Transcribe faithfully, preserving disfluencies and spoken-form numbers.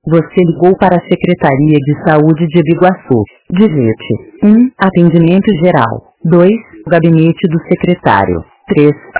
Você ligou para a Secretaria de Saúde de Biguaçu. Digite um. Atendimento geral. dois. Gabinete do secretário. três.